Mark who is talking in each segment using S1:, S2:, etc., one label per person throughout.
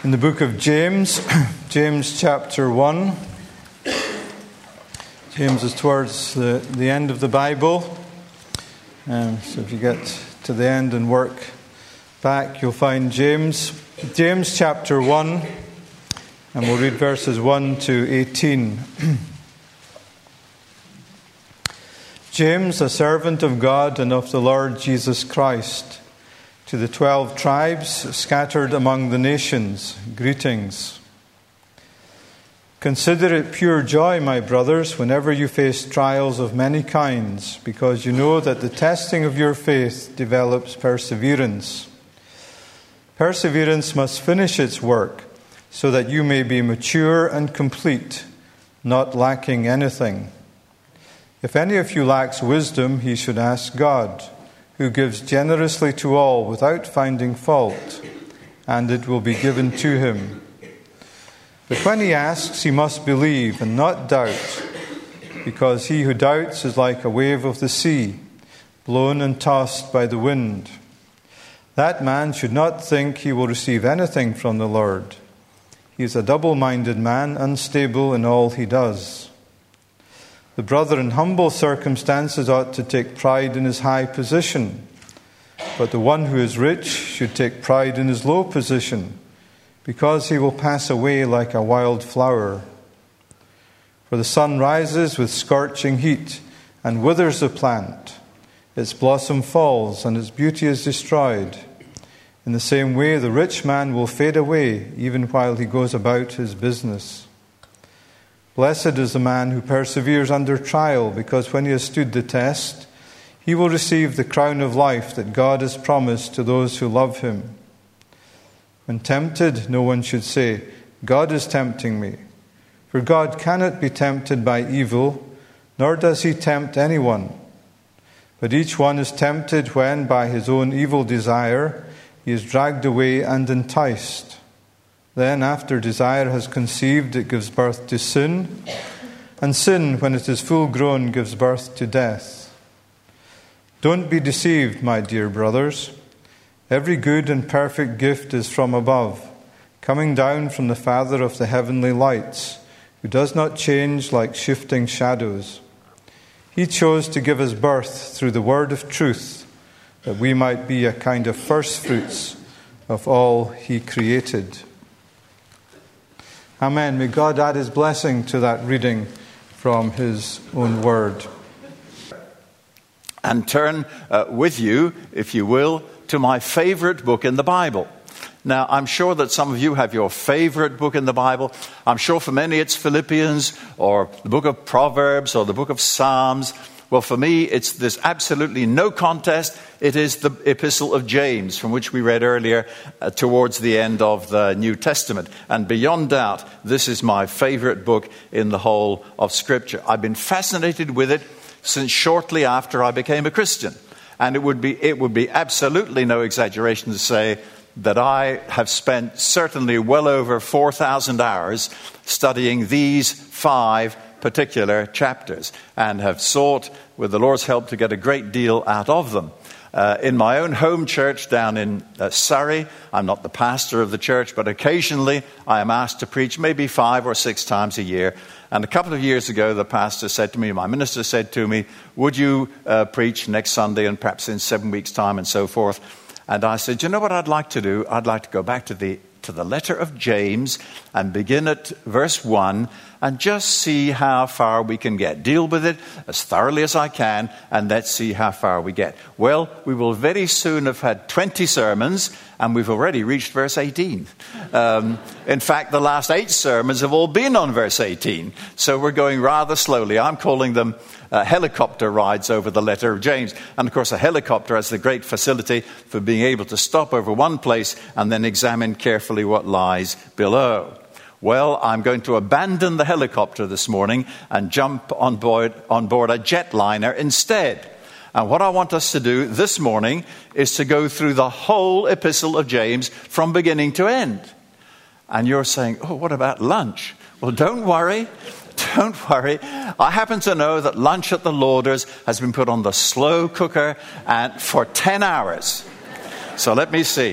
S1: in the book of James, James chapter 1. James is towards the end of the Bible. So if you get to the end and work back, you'll find James chapter 1, and we'll read verses 1 to 18. James, a servant of God and of the Lord Jesus Christ, to the 12 tribes scattered among the nations, greetings. Consider it pure joy, my brothers, whenever you face trials of many kinds, because you know that the testing of your faith develops perseverance. Perseverance must finish its work, so that you may be mature and complete, not lacking anything. If any of you lacks wisdom, he should ask God, who gives generously to all without finding fault, and it will be given to him. But when he asks, he must believe and not doubt, because he who doubts is like a wave of the sea, blown and tossed by the wind. That man should not think he will receive anything from the Lord. He is a double-minded man, unstable in all he does. The brother in humble circumstances ought to take pride in his high position, but the one who is rich should take pride in his low position, because he will pass away like a wild flower. For the sun rises with scorching heat and withers the plant. Its blossom falls and its beauty is destroyed. In the same way, the rich man will fade away even while he goes about his business. Blessed is the man who perseveres under trial, because when he has stood the test, he will receive the crown of life that God has promised to those who love him. When tempted, no one should say, God is tempting me. For God cannot be tempted by evil, nor does he tempt anyone. But each one is tempted when, by his own evil desire, he is dragged away and enticed. Then, after desire has conceived, it gives birth to sin, and sin, when it is full grown, gives birth to death. Don't be deceived, my dear brothers. Every good and perfect gift is from above, coming down from the Father of the heavenly lights, who does not change like shifting shadows. He chose to give us birth through the word of truth, that we might be a kind of first fruits of all he created. Amen. May God add his blessing to that reading from his own word.
S2: And turn with you, if you will, to my favorite book in the Bible. Now, I'm sure that some of you have your favorite book in the Bible. I'm sure for many it's Philippians or the book of Proverbs or the book of Psalms. Well, for me, there's absolutely no contest. It is the Epistle of James, from which we read earlier towards the end of the New Testament. And beyond doubt, this is my favorite book in the whole of Scripture. I've been fascinated with it since shortly after I became a Christian. And it would be absolutely no exaggeration to say that I have spent certainly well over 4,000 hours studying these 5 particular chapters, and have sought, with the Lord's help, to get a great deal out of them. In my own home church down in Surrey, I'm not the pastor of the church, but occasionally I am asked to preach maybe 5 or 6 times a year. And a couple of years ago, the pastor said to me, my minister said to me, would you preach next Sunday and perhaps in 7 weeks' time and so forth? And I said, you know what I'd like to do? I'd like to go back to the letter of James and begin at verse 1 and just see how far we can get. Deal with it as thoroughly as I can, and let's see how far we get. Well, we will very soon have had 20 sermons, and we've already reached verse 18. In fact, the last 8 sermons have all been on verse 18, so we're going rather slowly. I'm calling them helicopter rides over the letter of James. And of course, a helicopter has the great facility for being able to stop over one place and then examine carefully what lies below. Well, I'm going to abandon the helicopter this morning and jump on board a jetliner instead. And what I want us to do this morning is to go through the whole epistle of James from beginning to end. And you're saying, oh, what about lunch? Well, don't worry. Don't worry. I happen to know that lunch at the Lauders has been put on the slow cooker and for 10 hours. So let me see.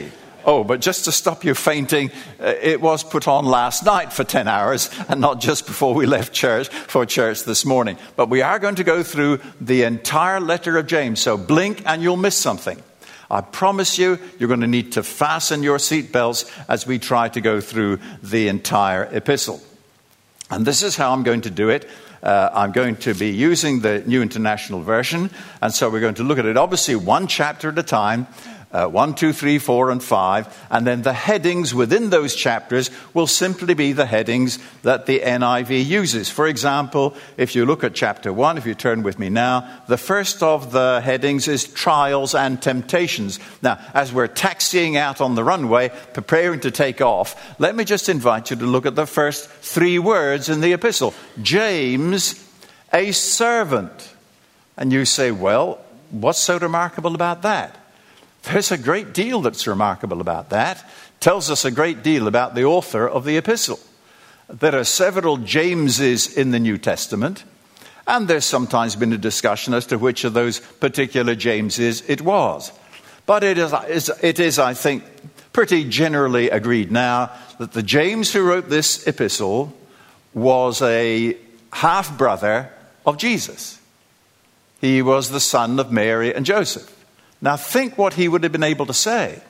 S2: Oh, but just to stop you fainting, it was put on last night for 10 hours and not just before we left church for church this morning. But we are going to go through the entire letter of James. So blink and you'll miss something. I promise you, you're going to need to fasten your seatbelts as we try to go through the entire epistle. And this is how I'm going to do it. I'm going to be using the New International Version. And so we're going to look at it, obviously, one chapter at a time. 1, 2, 3, 4, and 5. And then the headings within those chapters will simply be the headings that the NIV uses. For example, if you look at chapter 1, if you turn with me now, the first of the headings is trials and temptations. Now, as we're taxiing out on the runway, preparing to take off, let me just invite you to look at the first 3 words in the epistle. James, a servant. And you say, well, what's so remarkable about that? There's a great deal that's remarkable about that. Tells us a great deal about the author of the epistle. There are several Jameses in the New Testament, and there's sometimes been a discussion as to which of those particular Jameses it was. But it is, I think, pretty generally agreed now that the James who wrote this epistle was a half-brother of Jesus. He was the son of Mary and Joseph. Now think what he would have been able to say.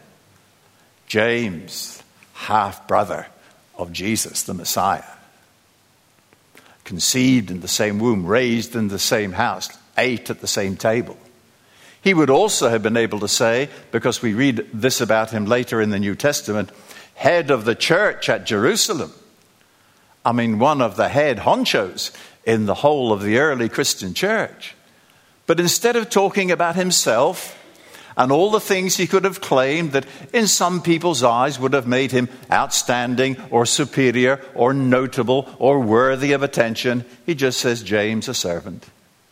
S2: James, half-brother of Jesus, the Messiah. Conceived in the same womb, raised in the same house, ate at the same table. He would also have been able to say, because we read this about him later in the New Testament, head of the church at Jerusalem. I mean, one of the head honchos in the whole of the early Christian church. But instead of talking about himself and all the things he could have claimed that in some people's eyes would have made him outstanding or superior or notable or worthy of attention, he just says, James, a servant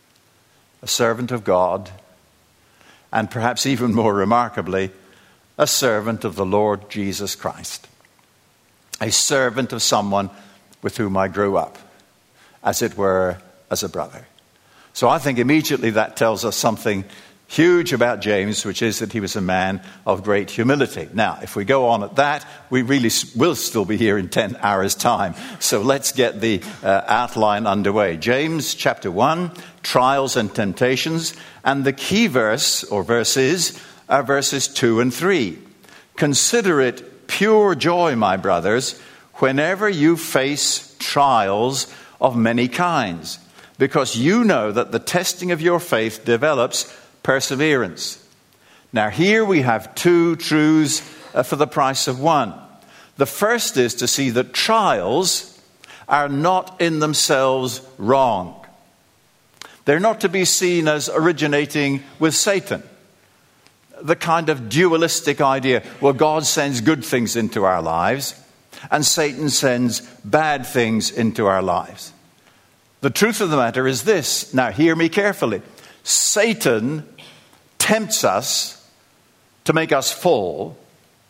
S2: of God, and perhaps even more remarkably, a servant of the Lord Jesus Christ, a servant of someone with whom I grew up, as it were, as a brother. So I think immediately that tells us something huge about James, which is that he was a man of great humility. Now, if we go on at that, we really will still be here in 10 hours' time. So let's get the outline underway. James chapter 1, trials and temptations. And the key verse or verses are verses 2 and 3. Consider it pure joy, my brothers, whenever you face trials of many kinds, because you know that the testing of your faith develops perseverance. Now here we have 2 truths for the price of 1. The first is to see that trials are not in themselves wrong. They're not to be seen as originating with Satan. The kind of dualistic idea where God sends good things into our lives and Satan sends bad things into our lives. The truth of the matter is this. Now hear me carefully. Satan tempts us to make us fall.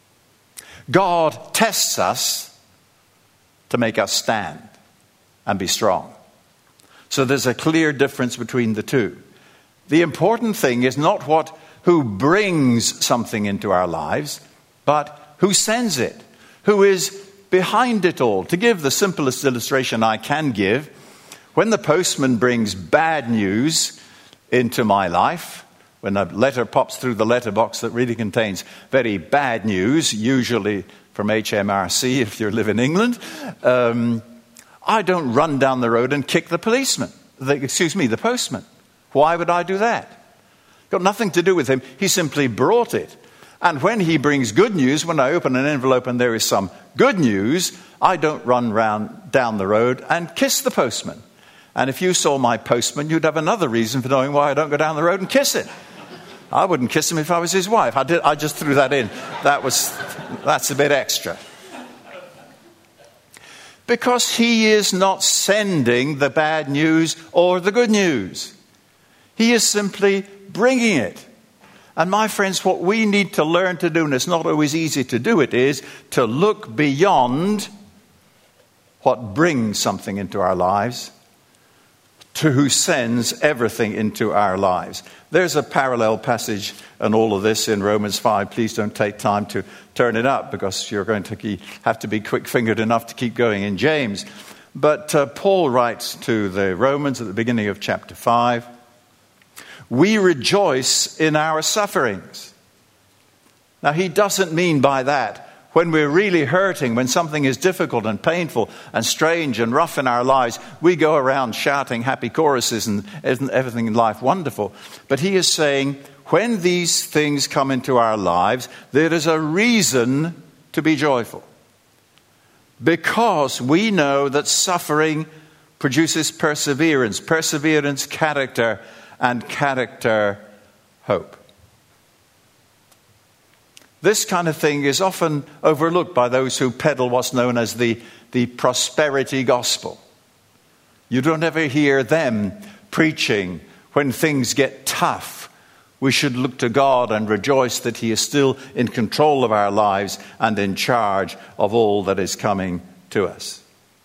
S2: God tests us to make us stand and be strong. So there's a clear difference between the two. The important thing is not who brings something into our lives, but who sends it, who is behind it all. To give the simplest illustration I can give, when the postman brings bad news into my life, when a letter pops through the letterbox that really contains very bad news, usually from HMRC if you live in England, I don't run down the road and kick the the postman. Why would I do that? Got nothing to do with him. He simply brought it. And when he brings good news, when I open an envelope and there is some good news, I don't run down the road and kiss the postman. And if you saw my postman, you'd have another reason for knowing why I don't go down the road and kiss it. I wouldn't kiss him if I was his wife. I just threw that in. That's a bit extra. Because he is not sending the bad news or the good news. He is simply bringing it. And my friends, what we need to learn to do, and it's not always easy to do it, is to look beyond what brings something into our lives to who sends everything into our lives. There's a parallel passage and all of this in Romans 5. Please don't take time to turn it up because you're going to have to be quick-fingered enough to keep going in James. But Paul writes to the Romans at the beginning of chapter 5, "We rejoice in our sufferings." Now, he doesn't mean by that when we're really hurting, when something is difficult and painful and strange and rough in our lives, we go around shouting happy choruses and isn't everything in life wonderful. But he is saying, when these things come into our lives, there is a reason to be joyful. Because we know that suffering produces perseverance, perseverance, character, and character, hope. This kind of thing is often overlooked by those who peddle what's known as the prosperity gospel. You don't ever hear them preaching when things get tough. We should look to God and rejoice that He is still in control of our lives and in charge of all that is coming to us.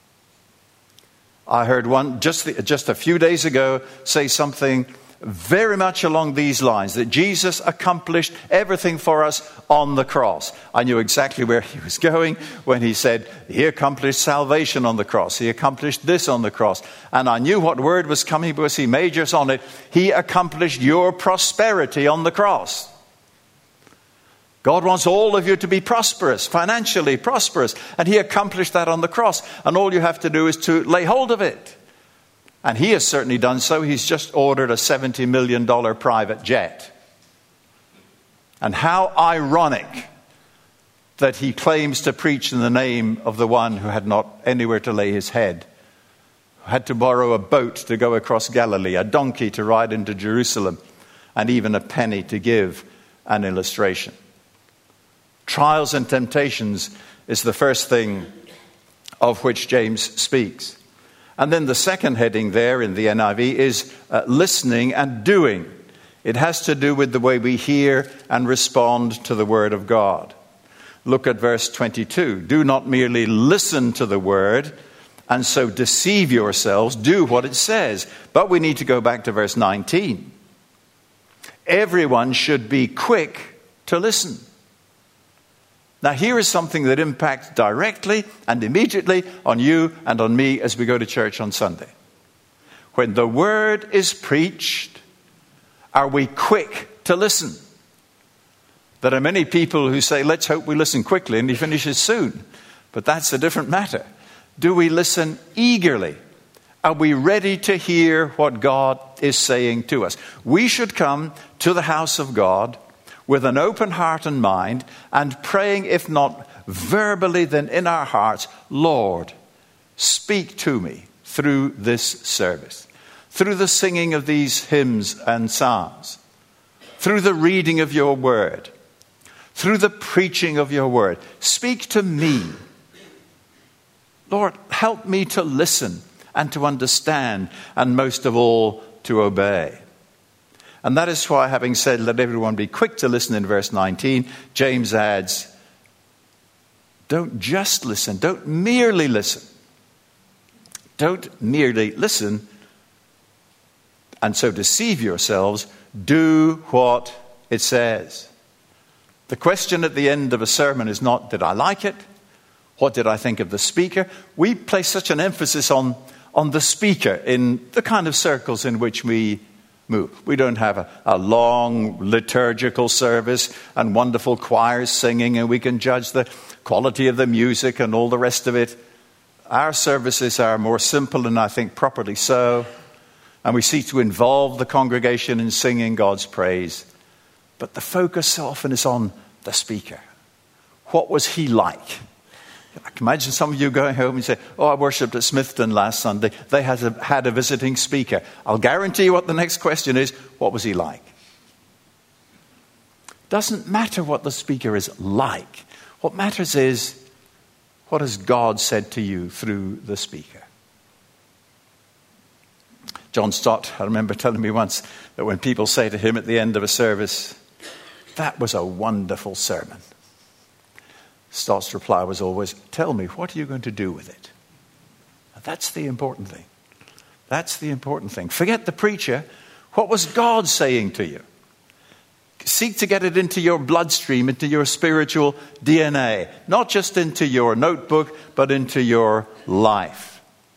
S2: I heard one just a few days ago say something very much along these lines, that Jesus accomplished everything for us on the cross. I knew exactly where he was going when he said he accomplished salvation on the cross. He accomplished this on the cross. And I knew what word was coming because he majors on it. He accomplished your prosperity on the cross. God wants all of you to be prosperous, financially prosperous. And he accomplished that on the cross. And all you have to do is to lay hold of it. And he has certainly done so. He's just ordered a $70 million private jet. And how ironic that he claims to preach in the name of the one who had not anywhere to lay his head, who had to borrow a boat to go across Galilee, a donkey to ride into Jerusalem, and even a penny to give an illustration. Trials and temptations is the first thing of which James speaks. And then the second heading there in the NIV is listening and doing. It has to do with the way we hear and respond to the Word of God. Look at verse 22. Do not merely listen to the Word and so deceive yourselves. Do what it says. But we need to go back to verse 19. Everyone should be quick to listen. Now, here is something that impacts directly and immediately on you and on me as we go to church on Sunday. When the word is preached, are we quick to listen? There are many people who say, let's hope we listen quickly and he finishes soon. But that's a different matter. Do we listen eagerly? Are we ready to hear what God is saying to us? We should come to the house of God with an open heart and mind, and praying, if not verbally, then in our hearts, Lord, speak to me through this service, through the singing of these hymns and psalms, through the reading of your word, through the preaching of your word. Speak to me. Lord, help me to listen and to understand, and most of all, to obey. And that is why, having said, let everyone be quick to listen in verse 19, James adds, don't just listen. Don't merely listen. Don't merely listen and so deceive yourselves. Do what it says. The question at the end of a sermon is not, did I like it? What did I think of the speaker? We place such an emphasis on the speaker in the kind of circles in which we move. We don't have a long liturgical service and wonderful choirs singing, and we can judge the quality of the music and all the rest of it. Our services are more simple, and I think properly so. And we seek to involve the congregation in singing God's praise. But the focus so often is on the speaker. What was he like? I can imagine some of you going home and say, oh, I worshipped at Smithton last Sunday. They had a visiting speaker. I'll guarantee you what the next question is. What was he like? Doesn't matter what the speaker is like. What matters is, what has God said to you through the speaker? John Stott, I remember telling me once that when people say to him at the end of a service, that was a wonderful sermon, Stott's reply was always, tell me, what are you going to do with it? Now, that's the important thing. That's the important thing. Forget the preacher. What was God saying to you? Seek to get it into your bloodstream, into your spiritual DNA. Not just into your notebook, but into your life.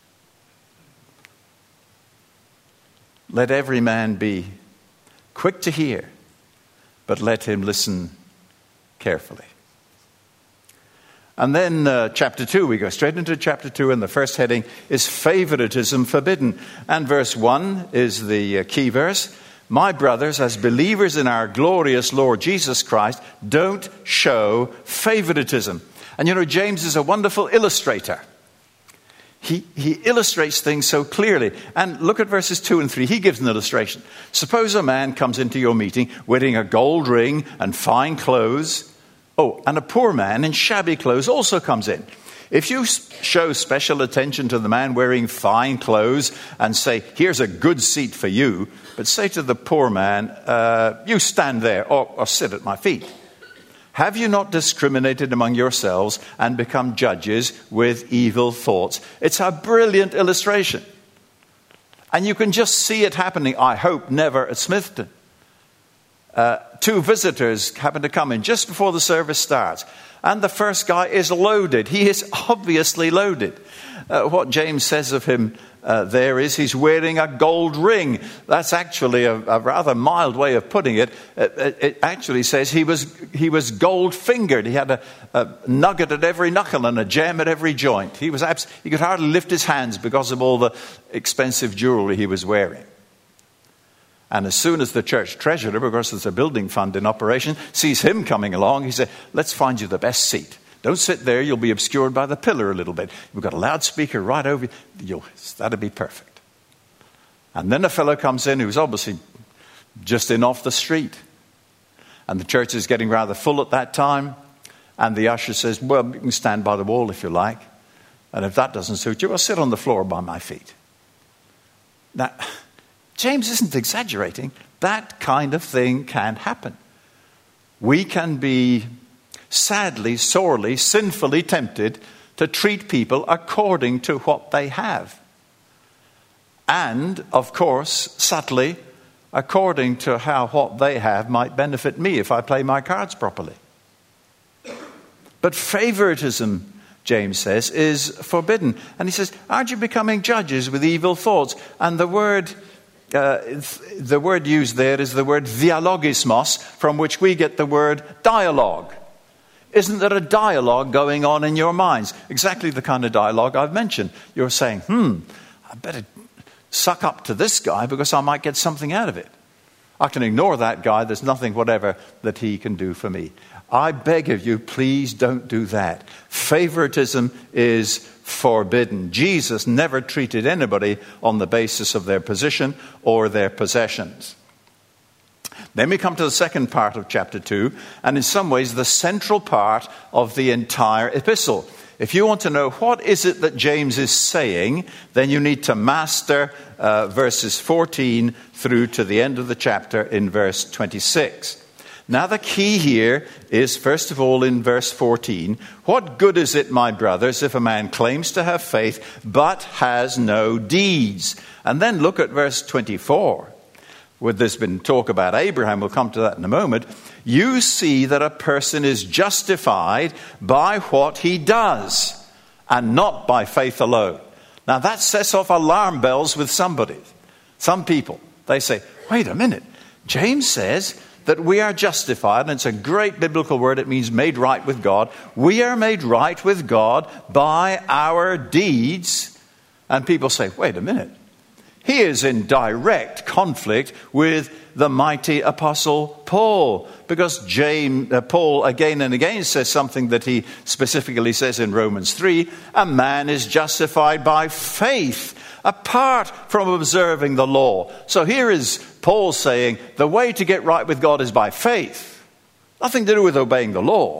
S2: Let every man be quick to hear, but let him listen carefully. And then chapter 2, we go straight into chapter 2, and the first heading is favoritism forbidden. And verse 1 is the key verse. My brothers, as believers in our glorious Lord Jesus Christ, don't show favoritism. And you know, James is a wonderful illustrator. He illustrates things so clearly. And look at verses 2 and 3. He gives an illustration. Suppose a man comes into your meeting wearing a gold ring and fine clothes. Oh, and a poor man in shabby clothes also comes in. If you show special attention to the man wearing fine clothes and say, here's a good seat for you, but say to the poor man, you stand there or sit at my feet. Have you not discriminated among yourselves and become judges with evil thoughts? It's a brilliant illustration. And you can just see it happening, I hope, never at Smithton. 2 visitors happen to come in just before the service starts. And the first guy is loaded. He is obviously loaded. What James says of him there is he's wearing a gold ring. That's actually a rather mild way of putting it. It actually says he was gold-fingered. He had a nugget at every knuckle and a gem at every joint. He could hardly lift his hands because of all the expensive jewelry he was wearing. And as soon as the church treasurer, because there's a building fund in operation, sees him coming along, he said, let's find you the best seat. Don't sit there, you'll be obscured by the pillar a little bit. We've got a loudspeaker right over you. That'll be perfect. And then a fellow comes in who's obviously just in off the street. And the church is getting rather full at that time. And the usher says, well, you can stand by the wall if you like. And if that doesn't suit you, I'll sit on the floor by my feet. Now, James isn't exaggerating. That kind of thing can happen. We can be sadly, sorely, sinfully tempted to treat people according to what they have. And, of course, subtly, according to how what they have might benefit me if I play my cards properly. But favoritism, James says, is forbidden. And he says, aren't you becoming judges with evil thoughts? And the word used there is the word dialogismos, from which we get the word dialogue. Isn't there a dialogue going on in your minds? Exactly the kind of dialogue I've mentioned. You're saying, I better suck up to this guy because I might get something out of it. I can ignore that guy. There's nothing whatever that he can do for me. I beg of you, please don't do that. Favoritism is forbidden. Jesus never treated anybody on the basis of their position or their possessions. Then we come to the second part of chapter 2, and in some ways the central part of the entire epistle. If you want to know what is it that James is saying, then you need to master verses 14 through to the end of the chapter in verse 26. Now the key here is, first of all, in verse 14, what good is it, my brothers, if a man claims to have faith but has no deeds? And then look at verse 24. Where there's been talk about Abraham, we'll come to that in a moment. You see that a person is justified by what he does and not by faith alone. Now that sets off alarm bells with somebody. Some people, they say, wait a minute, James says that we are justified, and it's a great biblical word, it means made right with God. We are made right with God by our deeds. And people say, wait a minute. He is in direct conflict with the mighty apostle Paul, because Paul again and again says something that he specifically says in Romans 3, a man is justified by faith apart from observing the law. So here is Paul saying the way to get right with God is by faith. Nothing to do with obeying the law.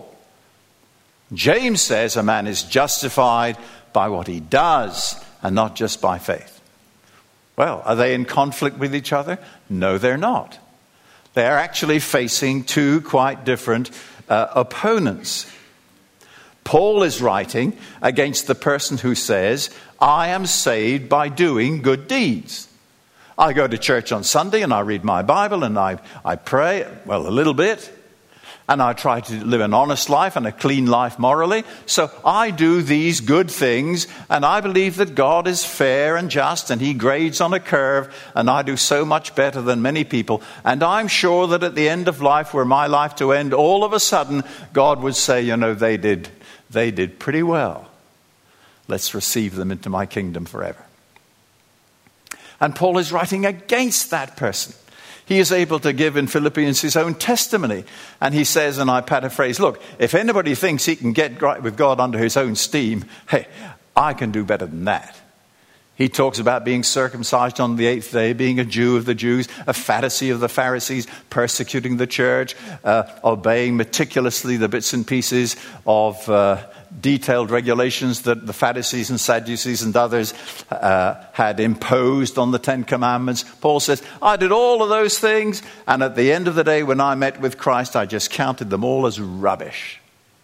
S2: James says a man is justified by what he does and not just by faith. Well, are they in conflict with each other? No, they're not. They're actually facing two quite different opponents. Paul is writing against the person who says, I am saved by doing good deeds. I go to church on Sunday and I read my Bible and I pray, well, a little bit. And I try to live an honest life and a clean life morally. So I do these good things, and I believe that God is fair and just, and he grades on a curve, and I do so much better than many people. And I'm sure that at the end of life, were my life to end, all of a sudden, God would say, you know, they did pretty well. Let's receive them into my kingdom forever. And Paul is writing against that person. He is able to give in Philippians his own testimony. And he says, and I paraphrase, look, if anybody thinks he can get right with God under his own steam, hey, I can do better than that. He talks about being circumcised on the 8th day, being a Jew of the Jews, a Pharisee of the Pharisees, persecuting the church, obeying meticulously the bits and pieces of detailed regulations that the Pharisees and Sadducees and others had imposed on the Ten Commandments. Paul says, I did all of those things, and at the end of the day, when I met with Christ, I just counted them all as rubbish.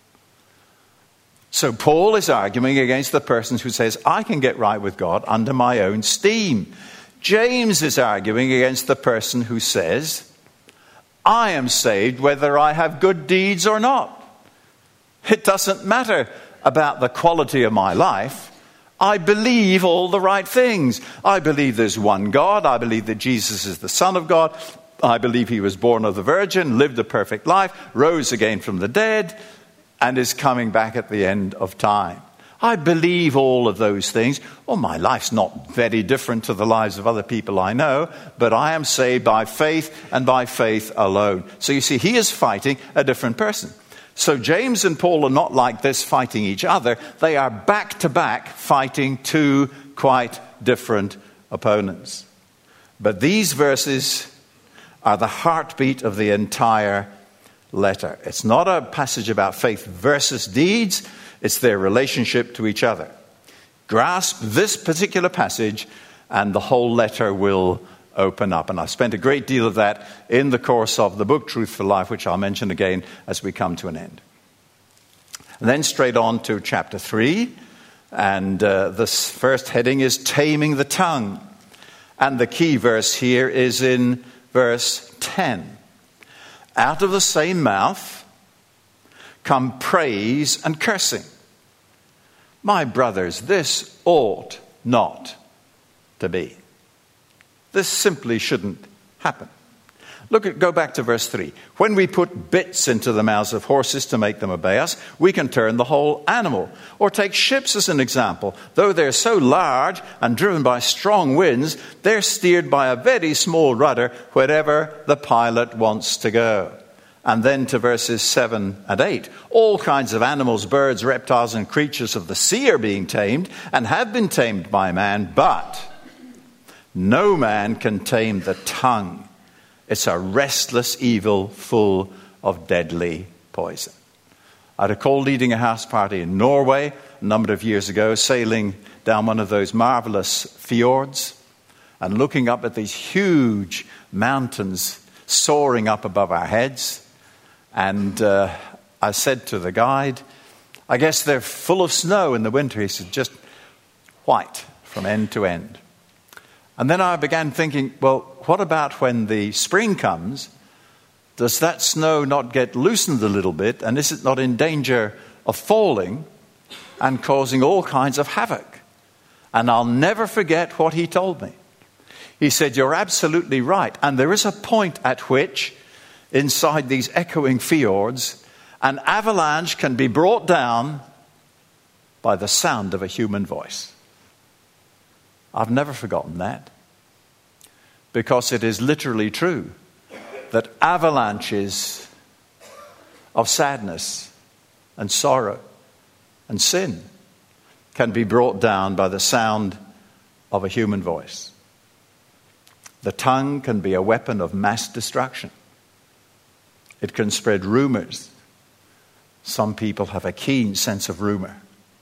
S2: So Paul is arguing against the person who says, I can get right with God under my own steam. James is arguing against the person who says, I am saved whether I have good deeds or not. It doesn't matter about the quality of my life. I believe all the right things. I believe there's one God. I believe that Jesus is the Son of God. I believe he was born of the Virgin, lived a perfect life, rose again from the dead, and is coming back at the end of time. I believe all of those things. Well, my life's not very different to the lives of other people I know, but I am saved by faith and by faith alone. So you see, he is fighting a different person. So James and Paul are not like this fighting each other. They are back to back fighting two quite different opponents. But these verses are the heartbeat of the entire letter. It's not a passage about faith versus deeds. It's their relationship to each other. Grasp this particular passage and the whole letter will open up. And I've spent a great deal of that in the course of the book Truth for Life, which I'll mention again as we come to an end. And then straight on to chapter 3. And this first heading is Taming the Tongue. And the key verse here is in verse 10. Out of the same mouth come praise and cursing. My brothers, this ought not to be. This simply shouldn't happen. Go back to verse 3. When we put bits into the mouths of horses to make them obey us, we can turn the whole animal. Or take ships as an example. Though they're so large and driven by strong winds, they're steered by a very small rudder wherever the pilot wants to go. And then to verses 7 and 8. All kinds of animals, birds, reptiles, and creatures of the sea are being tamed and have been tamed by man, but no man can tame the tongue. It's a restless evil full of deadly poison. I recall leading a house party in Norway a number of years ago, sailing down one of those marvelous fjords and looking up at these huge mountains soaring up above our heads. And I said to the guide, I guess they're full of snow in the winter. He said, just white from end to end. And then I began thinking, well, what about when the spring comes? Does that snow not get loosened a little bit? And is it not in danger of falling and causing all kinds of havoc? And I'll never forget what he told me. He said, you're absolutely right. And there is a point at which, inside these echoing fjords, an avalanche can be brought down by the sound of a human voice. I've never forgotten that, because it is literally true that avalanches of sadness and sorrow and sin can be brought down by the sound of a human voice. The tongue can be a weapon of mass destruction. It can spread rumors. Some people have a keen sense of rumor.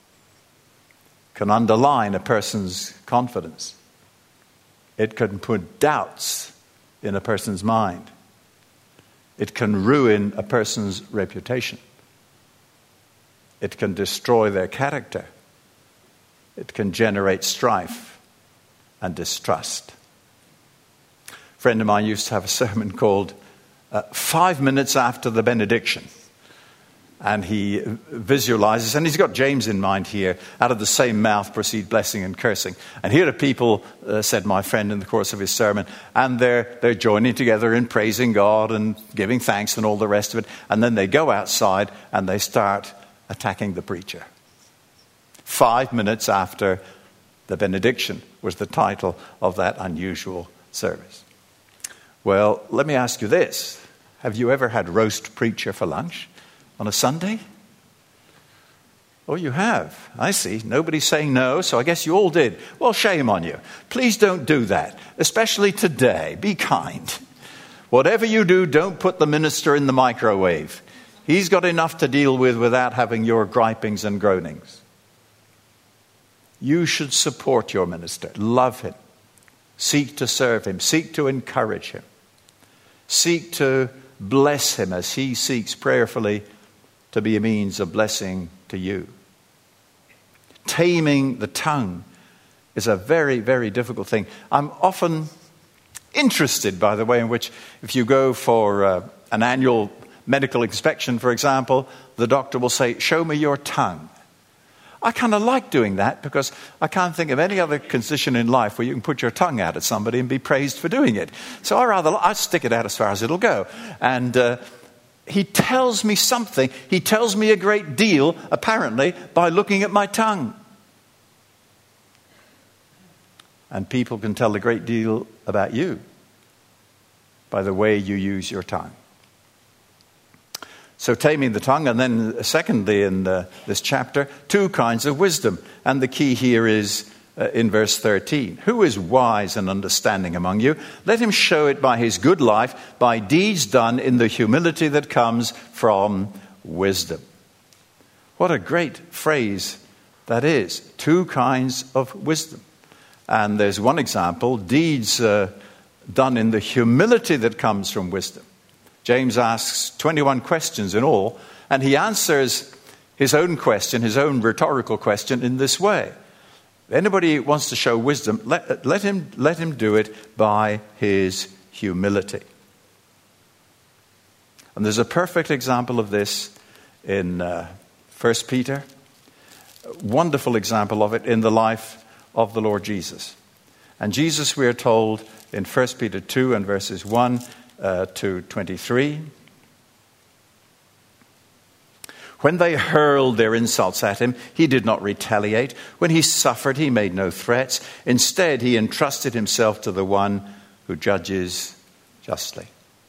S2: Can underline a person's confidence. It can put doubts in a person's mind. It can ruin a person's reputation. It can destroy their character. It can generate strife and distrust. A friend of mine used to have a sermon called 5 minutes after the benediction. And he visualizes, and he's got James in mind here, out of the same mouth proceed blessing and cursing. And here are people, said my friend in the course of his sermon, and they're joining together in praising God and giving thanks and all the rest of it. And then they go outside and they start attacking the preacher. 5 minutes after the benediction was the title of that unusual service. Well, let me ask you this. Have you ever had roast preacher for lunch on a Sunday? Oh, you have. I see. Nobody's saying no, so I guess you all did. Well, shame on you. Please don't do that, especially today. Be kind. Whatever you do, don't put the minister in the microwave. He's got enough to deal with without having your gripings and groanings. You should support your minister. Love him. Seek to serve him. Seek to encourage him. Seek to bless him as he seeks prayerfully to be a means of blessing to you. Taming the tongue is a very, very difficult thing. I'm often interested by the way in which, if you go for an annual medical inspection, for example, the doctor will say, "Show me your tongue." I kind of like doing that because I can't think of any other condition in life where you can put your tongue out at somebody and be praised for doing it. So I stick it out as far as it'll go. And he tells me something. He tells me a great deal, apparently, by looking at my tongue. And people can tell a great deal about you by the way you use your tongue. So taming the tongue, and then secondly in this chapter, 2 kinds of wisdom. And the key here is in verse 13. Who is wise and understanding among you? Let him show it by his good life, by deeds done in the humility that comes from wisdom. What a great phrase that is. 2 kinds of wisdom. And there's one example, deeds done in the humility that comes from wisdom. James asks 21 questions in all, and he answers his own question, his own rhetorical question, in this way. If anybody wants to show wisdom, let him do it by his humility. And there's a perfect example of this in 1 Peter. A wonderful example of it in the life of the Lord Jesus. And Jesus, we are told in 1 Peter 2 and verses 1 to 23. When they hurled their insults at him, he did not retaliate. When he suffered, he made no threats. Instead, he entrusted himself to the one who judges justly.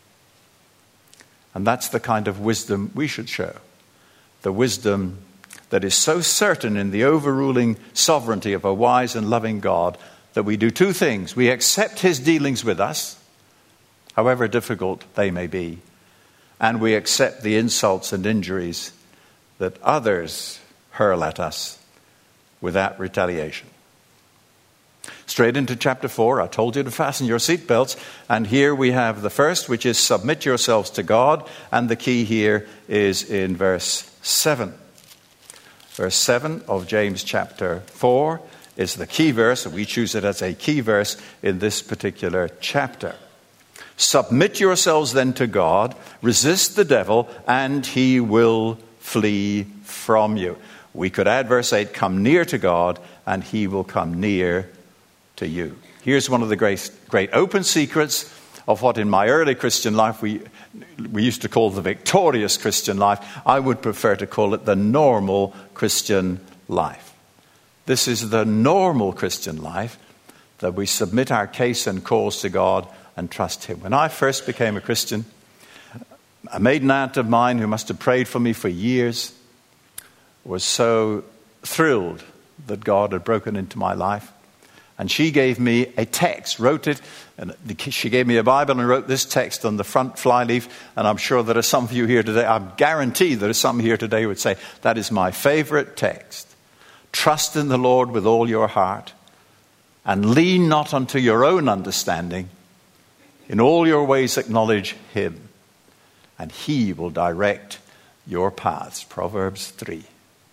S2: And that's the kind of wisdom we should show. The wisdom that is so certain in the overruling sovereignty of a wise and loving God that we do 2 things. We accept his dealings with us, however difficult they may be, and we accept the insults and injuries that others hurl at us without retaliation. Straight into chapter 4, I told you to fasten your seatbelts, and here we have the first, which is submit yourselves to God, and the key here is in verse 7. Verse 7 of James chapter 4 is the key verse, and we choose it as a key verse in this particular chapter. Submit yourselves then to God, resist the devil, and he will flee from you. We could add verse 8, come near to God, and he will come near to you. Here's one of the great open secrets of what in my early Christian life we used to call the victorious Christian life. I would prefer to call it the normal Christian life. This is the normal Christian life, that we submit our case and cause to God and trust him. When I first became a Christian, a maiden aunt of mine who must have prayed for me for years was so thrilled that God had broken into my life. And she gave me a text, wrote it, and she gave me a Bible and wrote this text on the front flyleaf. And I'm sure there are some of you here today, I guarantee there are some here today who would say, that is my favorite text. Trust in the Lord with all your heart, and lean not unto your own understanding. In all your ways acknowledge him, and he will direct your paths. Proverbs 3.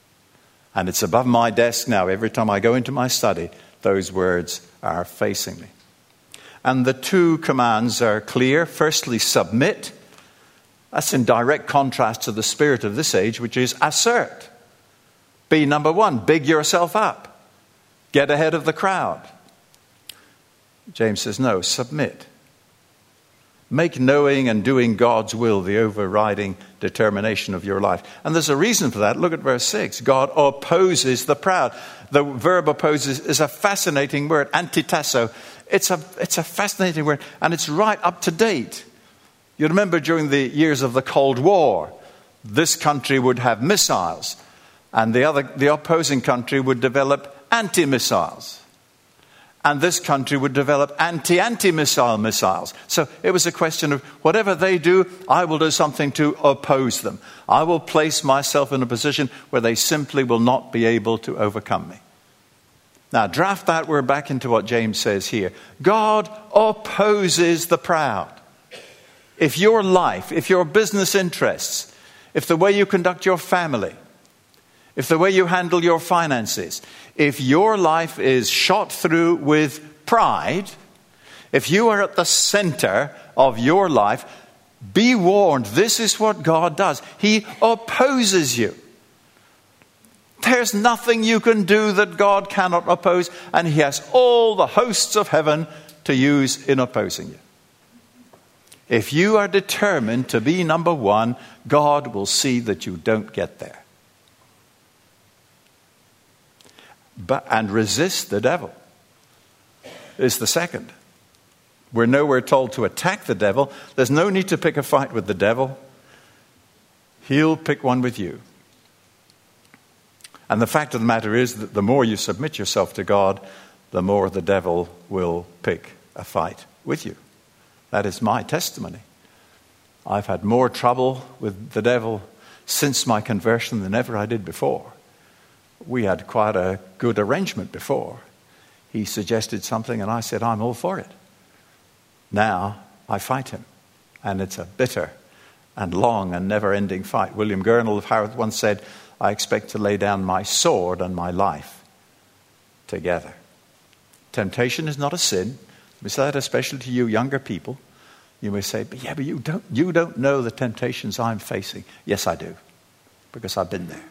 S2: And it's above my desk now. Every time I go into my study, those words are facing me. And the two commands are clear. Firstly, submit. That's in direct contrast to the spirit of this age, which is assert. Be number one. Big yourself up. Get ahead of the crowd. James says, no, submit. Make knowing and doing God's will the overriding determination of your life. And there's a reason for that. Look at verse 6. God opposes the proud. The verb opposes is a fascinating word, antitasso. It's a fascinating word, and it's right up to date. You remember during the years of the Cold War, this country would have missiles, and the opposing country would develop anti-missiles. And this country would develop anti-missile missiles. So it was a question of whatever they do, I will do something to oppose them. I will place myself in a position where they simply will not be able to overcome me. Now draft that word back into what James says here. God opposes the proud. If your life, if your business interests, if the way you conduct your family, if the way you handle your finances, if your life is shot through with pride, if you are at the center of your life, be warned, this is what God does. He opposes you. There's nothing you can do that God cannot oppose, and He has all the hosts of heaven to use in opposing you. If you are determined to be number one, God will see that you don't get there. And resist the devil is the second. We're nowhere told to attack the devil. There's no need to pick a fight with the devil. He'll pick one with you. And the fact of the matter is that the more you submit yourself to God, the more the devil will pick a fight with you. That is my testimony. I've had more trouble with the devil since my conversion than ever I did before. We had quite a good arrangement before. He suggested something and I said, I'm all for it. Now I fight him. And it's a bitter and long and never-ending fight. William Gurnall of Harrow once said, I expect to lay down my sword and my life together. Temptation is not a sin. We say that especially to you younger people. You may say, but you don't know the temptations I'm facing. Yes, I do, because I've been there.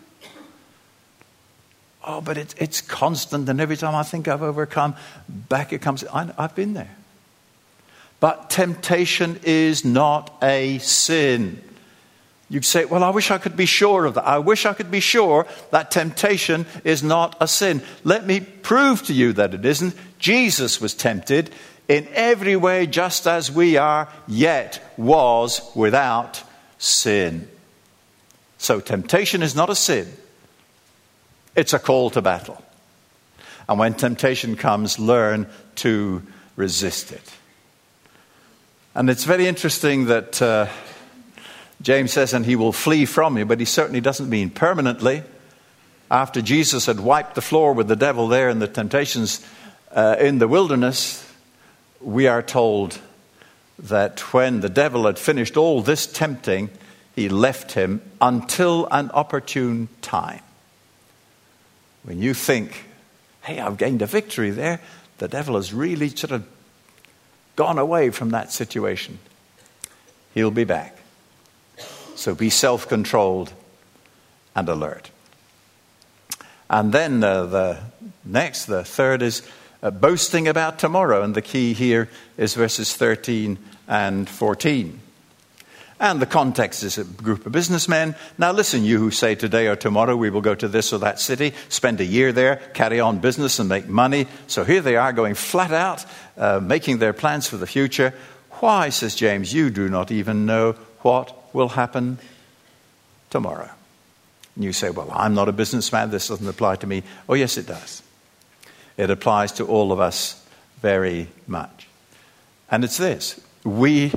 S2: Oh, but it's constant, and every time I think I've overcome, back it comes. I've been there. But temptation is not a sin. You'd say, well, I wish I could be sure of that. I wish I could be sure that temptation is not a sin. Let me prove to you that it isn't. Jesus was tempted in every way just as we are, yet was without sin. So temptation is not a sin. It's a call to battle. And when temptation comes, learn to resist it. And it's very interesting that James says, and he will flee from you, but he certainly doesn't mean permanently. After Jesus had wiped the floor with the devil there in the temptations in the wilderness, we are told that when the devil had finished all this tempting, he left him until an opportune time. When you think, hey, I've gained a victory there, the devil has really sort of gone away from that situation. He'll be back. So be self-controlled and alert. And then the third is boasting about tomorrow. And the key here is verses 13 and 14. And the context is a group of businessmen. Now listen, you who say today or tomorrow we will go to this or that city, spend a year there, carry on business and make money. So here they are going flat out, making their plans for the future. Why, says James, you do not even know what will happen tomorrow. And you say, well, I'm not a businessman. This doesn't apply to me. Oh, yes, it does. It applies to all of us very much. And it's this. We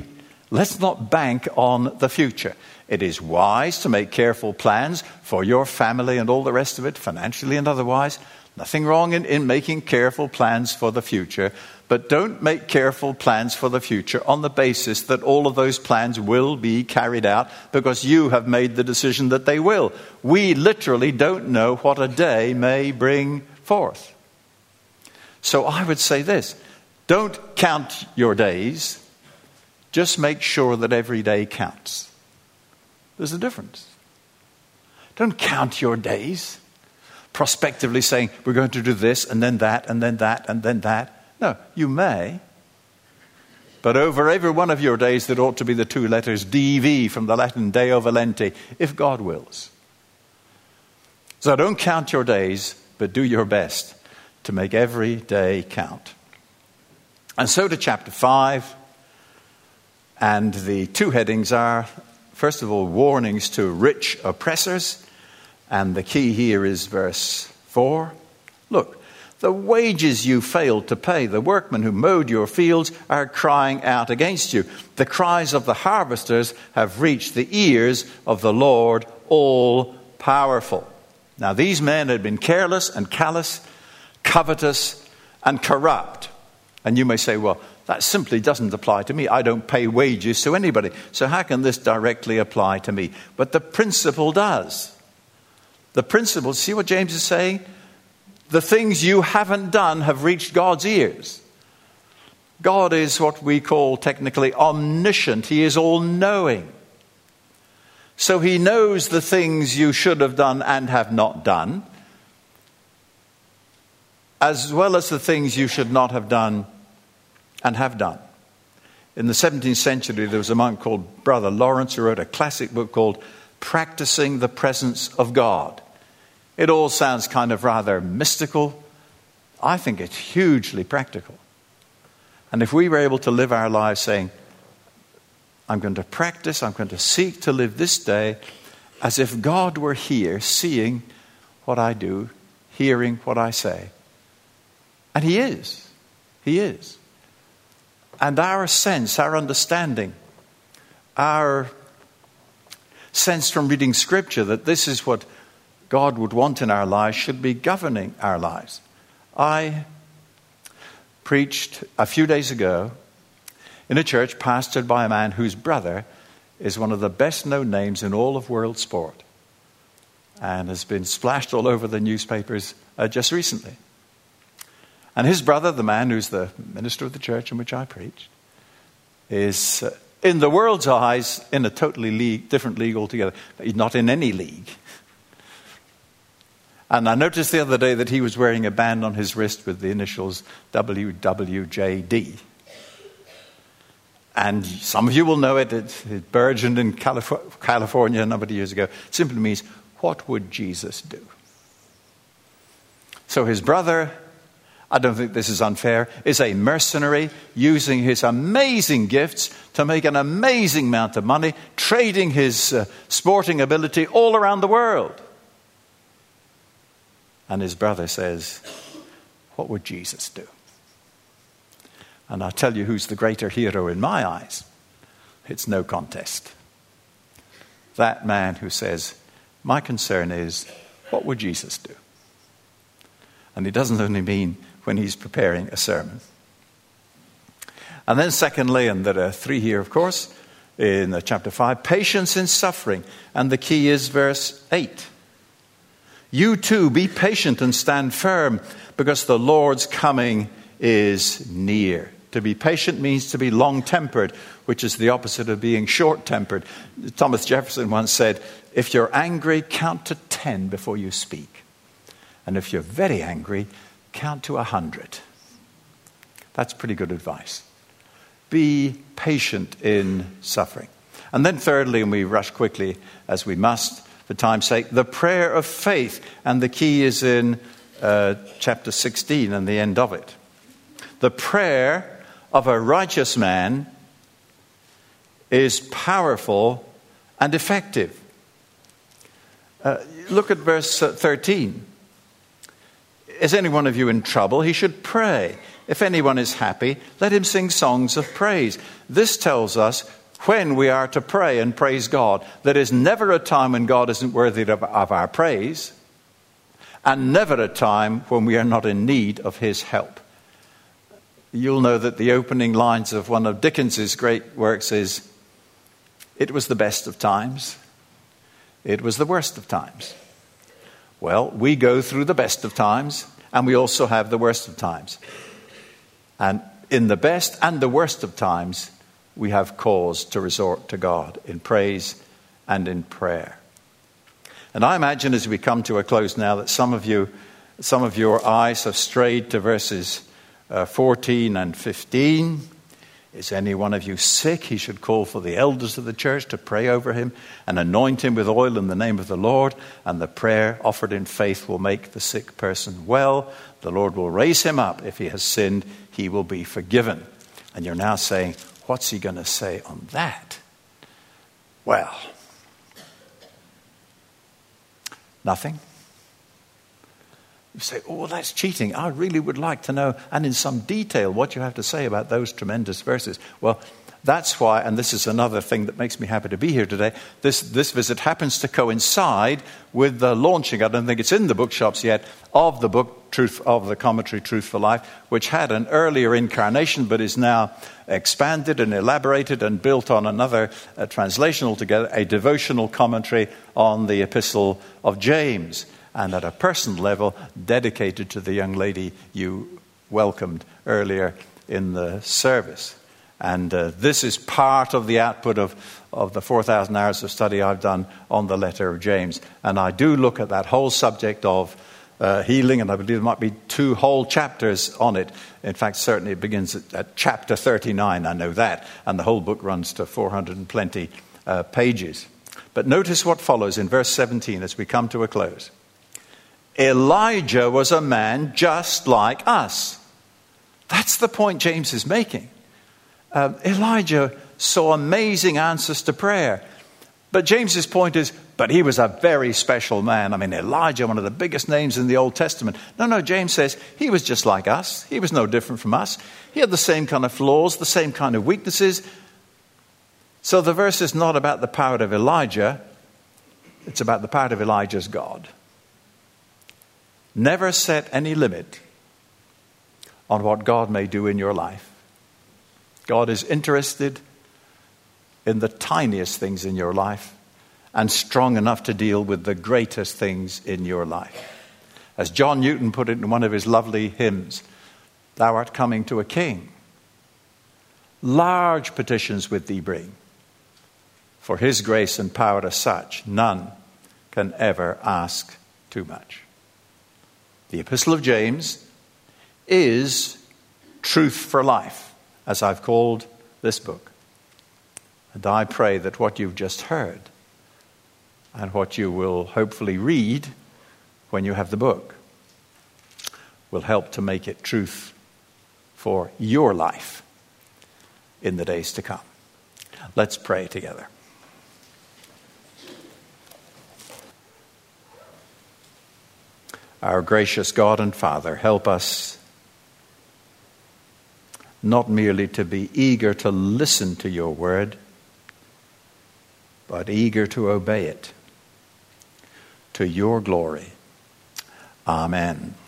S2: Let's not bank on the future. It is wise to make careful plans for your family and all the rest of it, financially and otherwise. Nothing wrong in making careful plans for the future, but don't make careful plans for the future on the basis that all of those plans will be carried out because you have made the decision that they will. We literally don't know what a day may bring forth. So I would say this: don't count your days, just make sure that every day counts. There's a difference. Don't count your days, prospectively saying, we're going to do this, and then that, and then that, and then that. No, you may. But over every one of your days, there ought to be the two letters DV from the Latin Deo Volenti, if God wills. So don't count your days, but do your best to make every day count. And so to chapter 5, and the two headings are, first of all, warnings to rich oppressors. And the key here is verse 4. Look, the wages you failed to pay, the workmen who mowed your fields are crying out against you. The cries of the harvesters have reached the ears of the Lord all-powerful. Now, these men had been careless and callous, covetous and corrupt. And you may say, well, that simply doesn't apply to me. I don't pay wages to anybody. So how can this directly apply to me? But the principle does. The principle, see what James is saying? The things you haven't done have reached God's ears. God is what we call technically omniscient. He is all-knowing. So he knows the things you should have done and have not done, as well as the things you should not have done and have done. In the 17th century, there was a monk called Brother Lawrence who wrote a classic book called Practicing the Presence of God. It all sounds kind of rather mystical. I think it's hugely practical. And if we were able to live our lives saying, I'm going to practice, I'm going to seek to live this day as if God were here, seeing what I do, hearing what I say. And he is. He is. And our sense, our understanding, our sense from reading Scripture that this is what God would want in our lives should be governing our lives. I preached a few days ago in a church pastored by a man whose brother is one of the best known names in all of world sport and has been splashed all over the newspapers just recently. And his brother, the man who's the minister of the church in which I preached, is, in the world's eyes, in a totally different league altogether. He's not in any league. And I noticed the other day that he was wearing a band on his wrist with the initials WWJD. And some of you will know it. It burgeoned in California a number of years ago. It simply means, what would Jesus do? So his brother, I don't think this is unfair, is a mercenary using his amazing gifts to make an amazing amount of money, trading his sporting ability all around the world. And his brother says, what would Jesus do? And I'll tell you who's the greater hero in my eyes. It's no contest. That man who says, my concern is, what would Jesus do? And he doesn't only mean when he's preparing a sermon. And then secondly, and there are three here, of course, in chapter 5, patience in suffering. And the key is verse 8. You too, be patient and stand firm, because the Lord's coming is near. To be patient means to be long-tempered, which is the opposite of being short-tempered. Thomas Jefferson once said, if you're angry, count to 10 before you speak. And if you're very angry, count to 100. That's pretty good advice. Be patient in suffering. And then thirdly, and we rush quickly as we must for time's sake, the prayer of faith. And the key is in chapter 16 and the end of it. The prayer of a righteous man is powerful and effective. Look at verse 13. Is any one of you in trouble? He should pray. If anyone is happy, let him sing songs of praise. This tells us when we are to pray and praise God. There is never a time when God isn't worthy of our praise, and never a time when we are not in need of his help. You'll know that the opening lines of one of Dickens's great works is, "It was the best of times. It was the worst of times." Well, we go through the best of times, and we also have the worst of times. And in the best and the worst of times, we have cause to resort to God in praise and in prayer. And I imagine as we come to a close now that some of your eyes have strayed to verses 14 and 15. Is any one of you sick? He should call for the elders of the church to pray over him and anoint him with oil in the name of the Lord. And the prayer offered in faith will make the sick person well. The Lord will raise him up. If he has sinned, he will be forgiven. And you're now saying, what's he going to say on that? Well, nothing. You say, oh, well, that's cheating. I really would like to know, and in some detail, what you have to say about those tremendous verses. Well, that's why, and this is another thing that makes me happy to be here today, this visit happens to coincide with the launching, I don't think it's in the bookshops yet, of the book, of the commentary Truth for Life, which had an earlier incarnation, but is now expanded and elaborated and built on another translation altogether, a devotional commentary on the Epistle of James. And at a personal level, dedicated to the young lady you welcomed earlier in the service. And this is part of the output of the 4,000 hours of study I've done on the letter of James. And I do look at that whole subject of healing, and I believe there might be 2 whole chapters on it. In fact, certainly it begins at chapter 39, I know that. And the whole book runs to 420 pages. But notice what follows in verse 17 as we come to a close. Elijah was a man just like us. That's the point James is making. Elijah saw amazing answers to prayer. But James's point is, but he was a very special man. I mean, Elijah, one of the biggest names in the Old Testament. No, James says he was just like us. He was no different from us. He had the same kind of flaws, the same kind of weaknesses. So the verse is not about the power of Elijah. It's about the power of Elijah's God. Never set any limit on what God may do in your life. God is interested in the tiniest things in your life and strong enough to deal with the greatest things in your life. As John Newton put it in one of his lovely hymns, "Thou art coming to a king. Large petitions with thee bring. For his grace and power are such, none can ever ask too much." The Epistle of James is truth for life, as I've called this book. And I pray that what you've just heard and what you will hopefully read when you have the book will help to make it truth for your life in the days to come. Let's pray together. Our gracious God and Father, help us not merely to be eager to listen to your word, but eager to obey it to your glory. Amen.